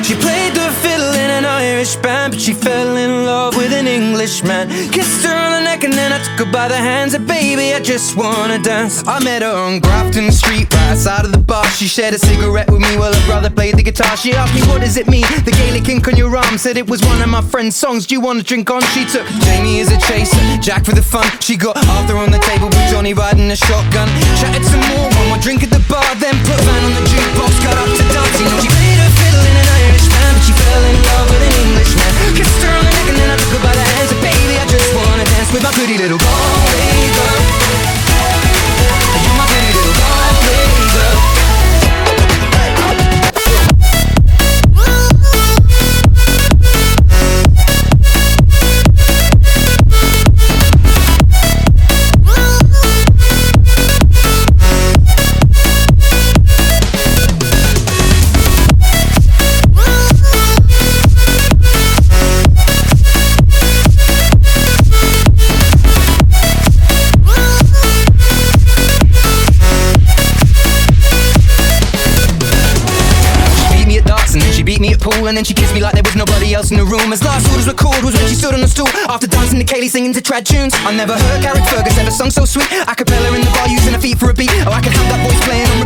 She played the fiddle in an Irish band, but she fell in love with an Englishman. Kissed her on the neck and then I took her by the hands. And baby, I just wanna dance. I met her on Grafton Street, right outside of the bar. She shared a cigarette with me while her brother played the guitar. She asked me, what does it mean, the Gaelic ink on your arm? Said it was one of my friend's songs, do you want to drink on? She took Jamie as a chaser, Jack for the fun. She got Arthur on the table with Johnny riding a shotgun. Chatted some more, one more drink at the bar, then put Van on the jukebox, got up to dancing. She played her fiddle in an Irish band, but she fell in love with an Englishman. Kissed her on the neck and then I took her by the hands. And baby, I just wanna dance with my pretty little Galway girl. You're my pretty little Galway girl. And then she kissed me like there was nobody else in the room. As last orders were called was when she stood on the stool, after dancing to Kaylee singing to trad tunes. I never heard Garrick Fergus ever sung so sweet. A cappella in the bar using her feet for a beat. Oh, I could have that voice playing on